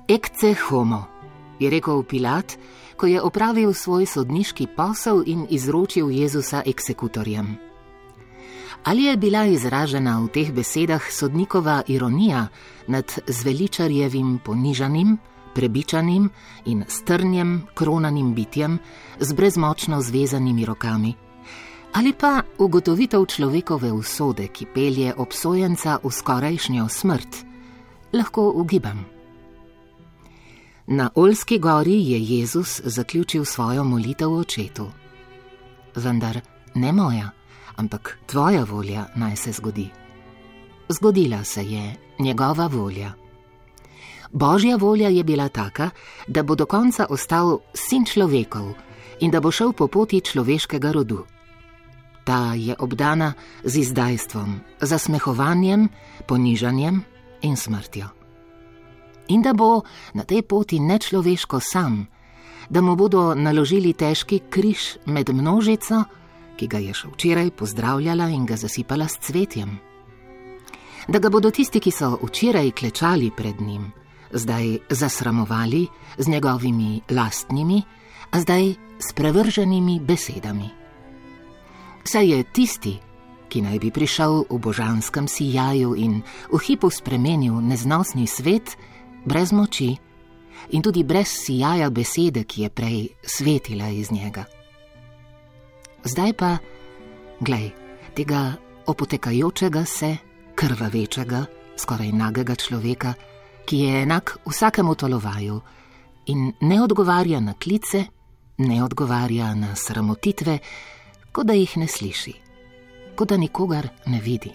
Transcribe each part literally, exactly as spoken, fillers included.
Ecce homo, je rekel Pilat, ko je opravil svoj sodniški posel in izročil Jezusa eksekutorjem. Ali je bila izražena v teh besedah sodnikova ironija nad zveličarjevim ponižanim, prebičanim in strnjem kronanim bitjem z brezmočno zvezanimi rokami, ali pa ugotovitev človekove usode, ki pelje obsojenca v skorajšnjo smrt, lahko ugibam. Na Oljski gori je Jezus zaključil svojo molitev očetu. Vendar ne moja, ampak tvoja volja naj se zgodi. Zgodila se je njegova volja. Božja volja je bila taka, da bo do konca ostal sin človekov in da bo šel po poti človeškega rodu. Ta je obdana z izdajstvom, zasmehovanjem, ponižanjem in smrtjo. In da bo na tej poti nečloveško sam, da mu bodo naložili težki križ med množico, ki ga je še včeraj pozdravljala in ga zasipala s cvetjem. Da ga bodo tisti, ki so včeraj klečali pred njim, zdaj zasramovali z njegovimi lastnimi, a zdaj sprevrženimi besedami. Saj je tisti, ki naj bi prišel v božanskem sijaju in v hipu spremenil neznosni svet, brez moči in tudi brez sijaja besede, ki je prej svetila iz njega. Zdaj pa, glej, tega opotekajočega se, krvavečega, skoraj nagega človeka, ki je enak vsakemu tolovaju in ne odgovarja na klice, ne odgovarja na sramotitve, kot da jih ne sliši, kot da nikogar ne vidi.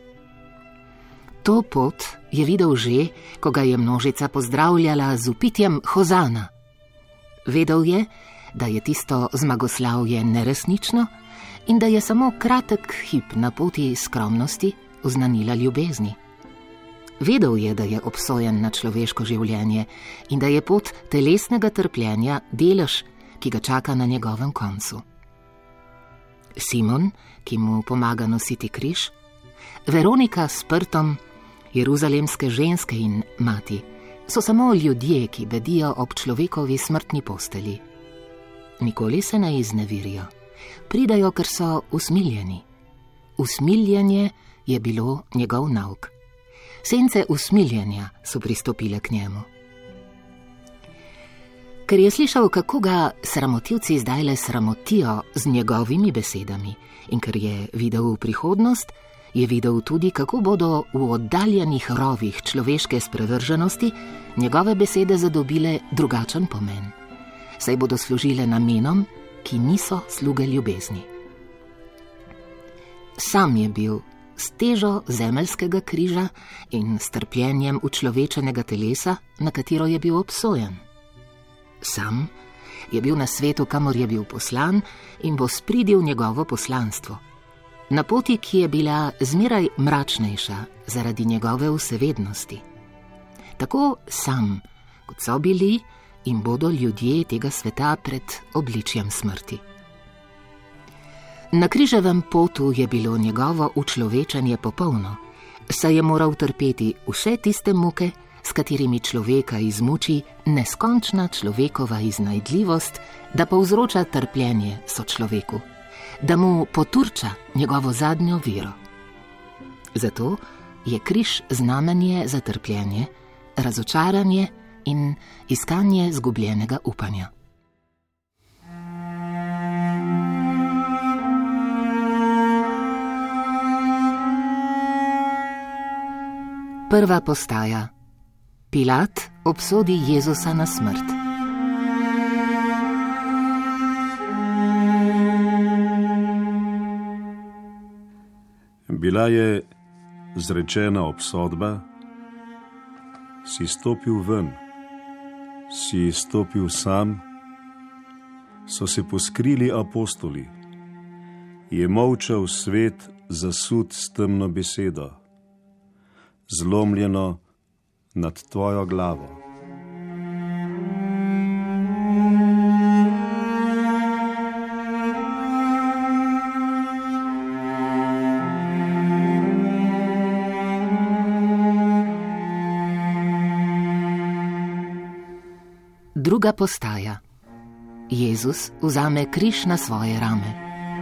To pot je videl že, ko ga je množica pozdravljala z vpitjem Hozana. Vedel je, da je tisto zmagoslavje neresnično in da je samo kratek hip na poti skromnosti oznanila ljubezni. Vedel je, da je obsojen na človeško življenje in da je pot telesnega trpljenja delež, ki ga čaka na njegovem koncu. Simon, ki mu pomaga nositi križ, Veronika s prtom, jeruzalemske ženske in mati, so samo ljudje, ki bedijo ob človekovi smrtni posteli. Nikoli se ne iznevirijo, pridajo, ker so usmiljeni. Usmiljenje je bilo njegov nauk. Sence usmiljenja so pristopile k njemu. Ker je slišal, kako ga sramotivci zdajle sramotijo z njegovimi besedami in ker je videl v prihodnost, je videl tudi, kako bodo v oddaljenih rovih človeške sprevrženosti njegove besede zadobile drugačen pomen, saj bodo služile namenom, ki niso sluge ljubezni. Sam je bil s težo zemeljskega križa in s trpljenjem učlovečenega telesa, na katero je bil obsojen. Sam je bil na svetu, kamor je bil poslan, in bo spridil njegovo poslanstvo. Na poti, ki je bila zmeraj mračnejša zaradi njegove vsevednosti. Tako sam, kot so bili in bodo ljudje tega sveta pred obličjem smrti. Na križevem potu je bilo njegovo učlovečenje popolno, saj je moral trpeti vse tiste muke, s katerimi človeka izmuči neskončna človekova iznajdljivost, da povzroča trpljenje sočloveku, da mu poturča njegovo zadnjo vero. Zato je križ znamenje za trpljenje, razočaranje in iskanje zgubljenega upanja. Prva postaja. Pilat obsodi Jezusa na smrt. Bila je zrečena obsodba, si stopil ven, si stopil sam, so se poskrili apostoli, je molčal svet zasut s temno besedo, zlomljeno nad tvojo glavo. Druga postaja. Jezus vzame križ na svoje rame.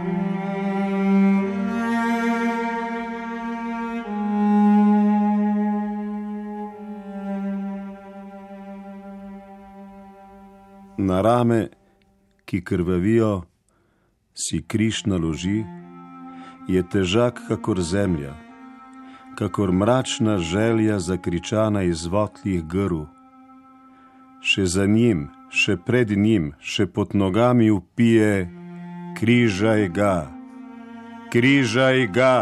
Na rame, ki krvavijo, si križ naloži, je težak kakor zemlja, kakor mračna želja zakričana iz votlih grl. Še za njim, še pred njim, še pod nogami vpije: križaj ga, križaj ga.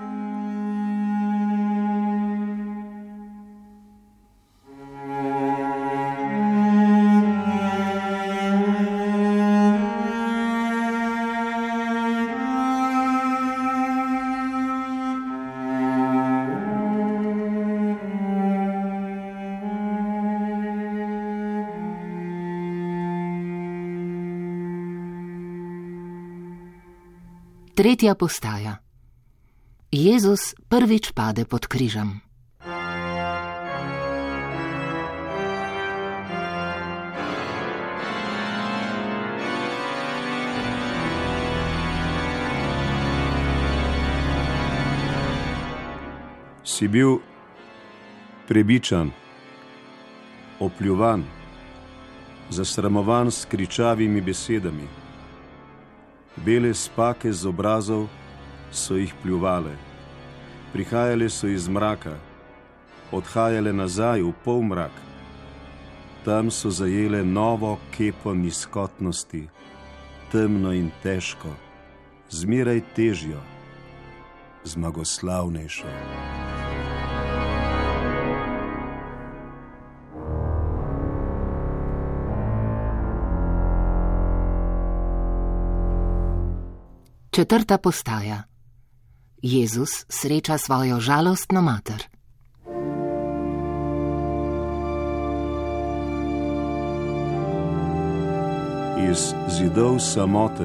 Tretja postaja. Jezus prvič pade pod križem. Si bil prebičan, opljuvan, zasramovan s kričavimi besedami. Bele spake z obrazov so jih pljuvale, prihajale so iz mraka, odhajale nazaj v polmrak. Tam so zajele novo kepo nizkotnosti, temno in težko, zmeraj težjo, zmagoslavnejšo. Četrta postaja. Jezus sreča svojo žalostno mater. Iz zidov samote,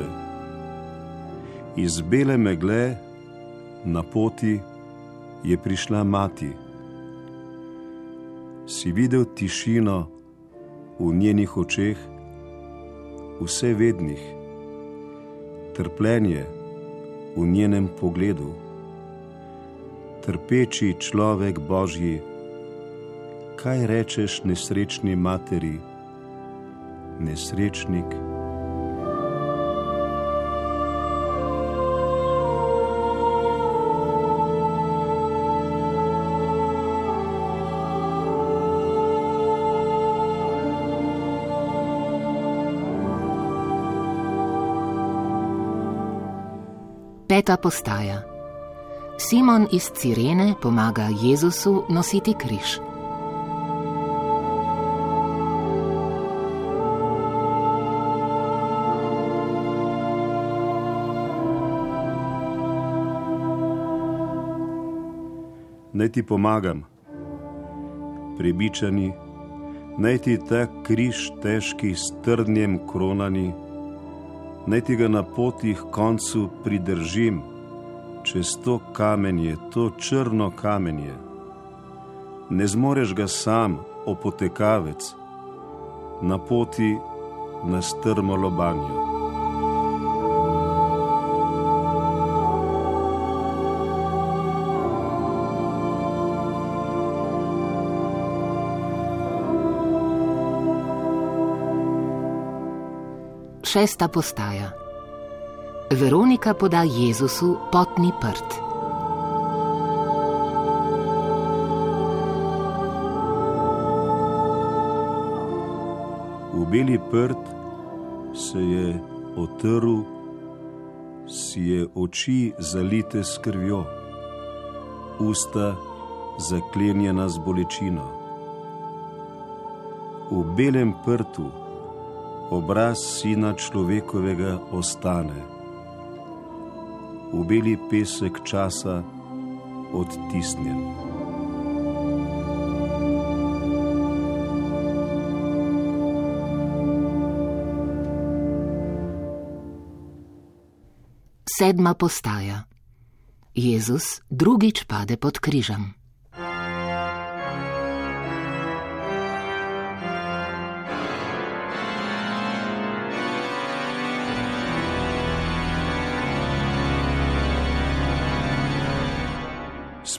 iz bele megle na poti je prišla mati. Si videl tišino v njenih očeh, vsevednih, trpljenje v njenem pogledu. Trpeči človek Božji, kaj rečeš nesrečni materi, nesrečnik? Peta postaja. Simon iz Cirene pomaga Jezusu nositi križ. Naj ti pomagam, prebičani, naj ti ta križ težki s trdnjem kronani, naj ti ga na poti h koncu pridržim, čez to kamenje, to črno kamenje. Ne zmoreš ga sam, opotekavec, na poti na strmo lobanjo. Šesta postaja. Veronika poda Jezusu potni prt. V beli prt se je otrl, si je oči zalite s krvjo, usta zaklenjena z bolečino. V belem prtu obraz Sina človekovega ostane, v beli pesek časa odtisnjen. Sedma postaja. Jezus drugič pade pod križem.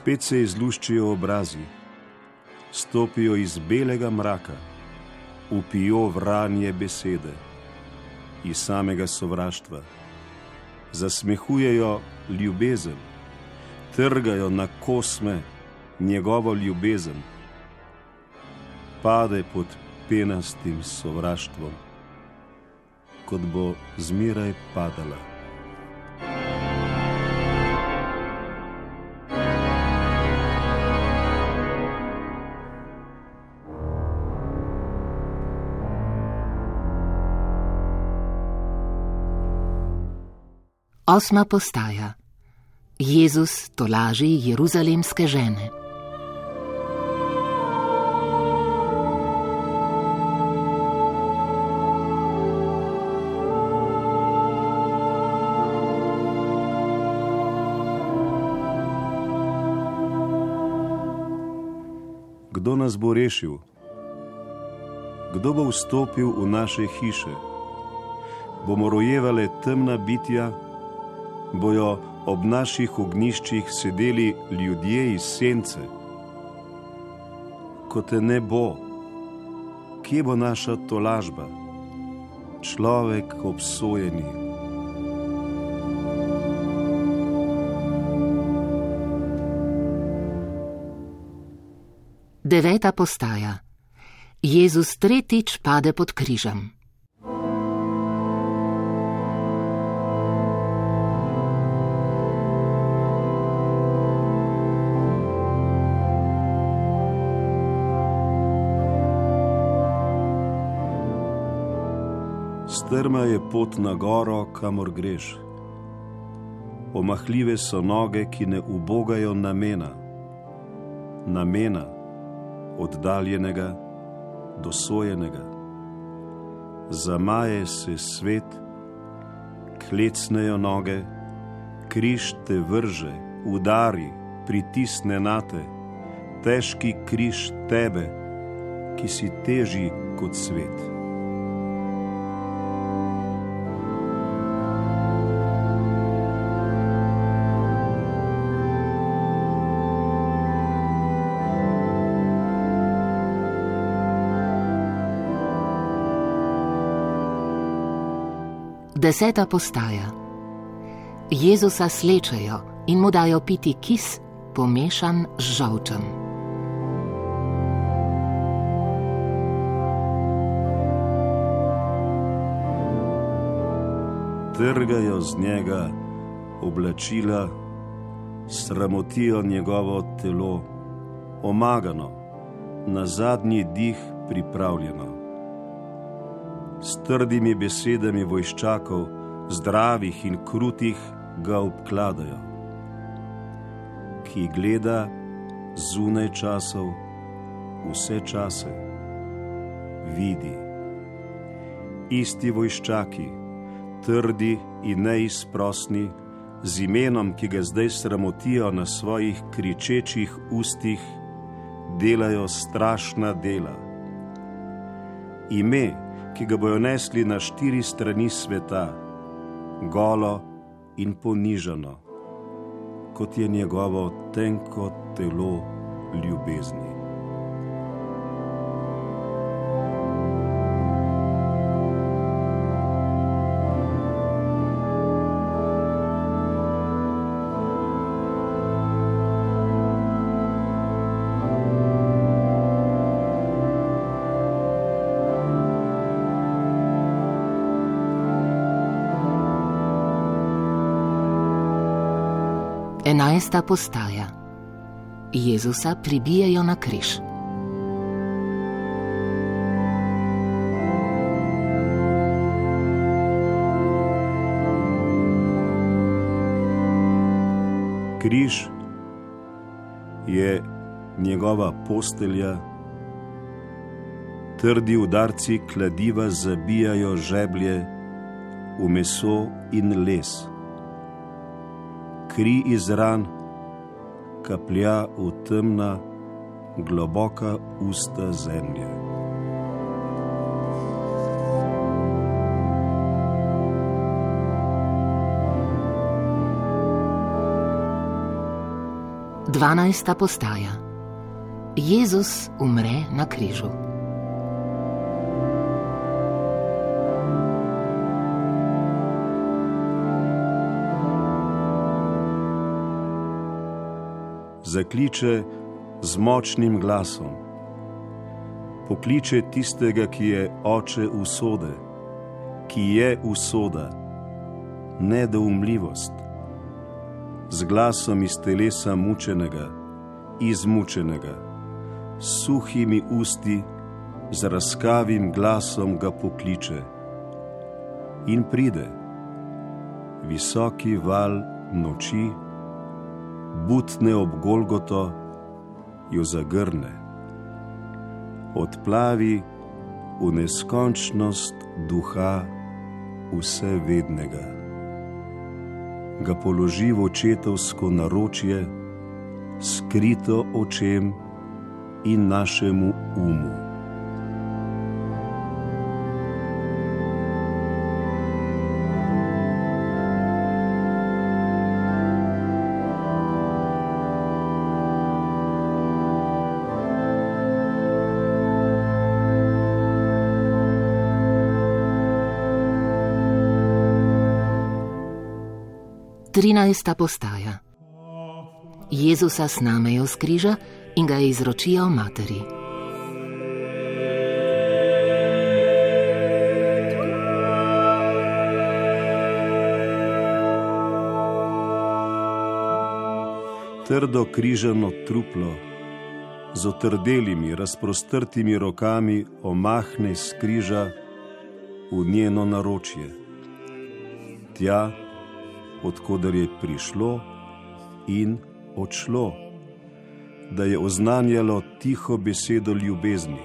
Spet se izluščijo obrazi, stopijo iz belega mraka, upijo vranje besede iz samega sovraštva, zasmehujejo ljubezen, trgajo na kosme njegovo ljubezen, pade pod penastim sovraštvom, kot bo zmeraj padala. Osma postaja. Jezus tolaži jeruzalemske žene. Kdo nas bo rešil? Kdo bo vstopil v naše hiše? Bomo rojevale temna bitja? Bojo ob naših ognjiščih sedeli ljudje iz sence? Ko te ne bo, kje bo naša tolažba? Človek obsojeni. Deveta postaja. Jezus tretjič pade pod križem. Strma je pot na goro, kamor greš. Omahljive so noge, ki ne ubogajo namena. Namena, oddaljenega, dosojenega. Zamaje se svet, klecnejo noge, križ te vrže, udari, pritisne nate, težki križ tebe, ki si težji kot svet. Deseta postaja. Jezusa slečejo in mu dajo piti kis, pomešan z žolčem. Trgajo z njega oblačila, sramotijo njegovo telo, omagano, na zadnji dih pripravljeno. S trdimi besedami vojščakov, zdravih in krutih, ga obkladajo. Ki gleda zunaj časov, vse čase, vidi. Isti vojščaki, trdi in neizprosni, z imenom, ki ga zdaj sramotijo na svojih kričečih ustih, delajo strašna dela. Ime, ki ga bojo nesli na štiri strani sveta, golo in ponižano, kot je njegovo tenko telo ljubezni. Enajsta postaja. Jezusa pribijejo na križ. Križ je njegova postelja, trdi udarci kladiva zabijajo žeblje v meso in les. Kri iz ran kaplja v temna, globoka usta zemlje. Dvanajsta postaja. Jezus umre na križu. Zakliče z močnim glasom. Pokliče tistega, ki je oče usode, ki je usoda, nedoumljivost. Z glasom iz telesa mučenega, izmučenega, s suhimi usti, z razkavim glasom ga pokliče. In pride visoki val noči, butne ob Golgoto, jo zagrne, odplavi v neskončnost duha vsevednega. Ga položi v očetovsko naročje, skrito očem in našemu umu. Trinajsta postaja. Jezusa snamejo s križa in ga izročijo materi. Trdo križano truplo z otrdelimi, razprostrtimi rokami omahne s križa v njeno naročje. Tja, odkoder je prišlo in odšlo, da je oznanjalo tiho besedo ljubezni.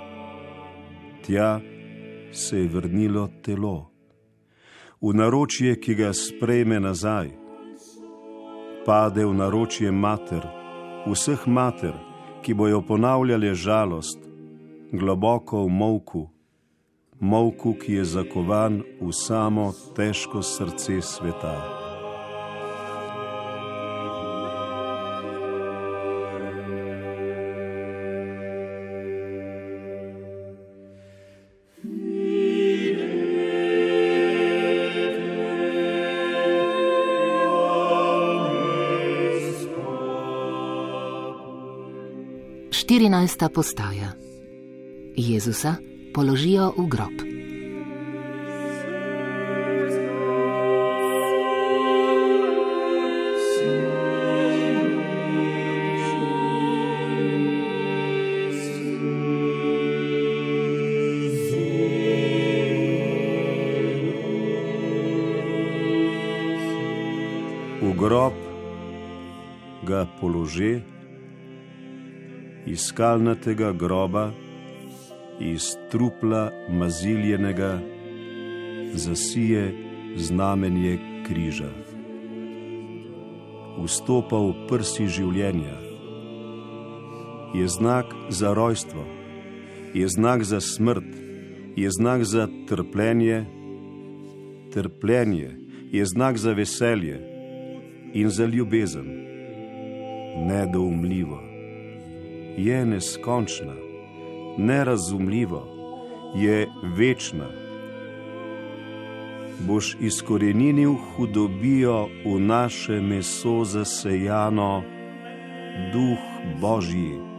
Tja se je vrnilo telo, v naročje, ki ga sprejme nazaj. Pade v naročje mater, vseh mater, ki bojo ponavljale žalost, globoko v molku, molku, ki je zakovan v samo težko srce sveta. Štirinajsta postaja. Jezusa položijo v grob. V grob ga položi, iz skalnatega groba, iz trupla maziljenega, zasije znamenje križa. Vstopa v prsi življenja. Je znak za rojstvo, je znak za smrt, je znak za trpljenje. Trpljenje je znak za veselje in za ljubezen. Nedoumljivo. Je neskončna, nerazumljivo, je večna. Boš izkoreninil hudobijo v naše meso zasejano, Duh Božji.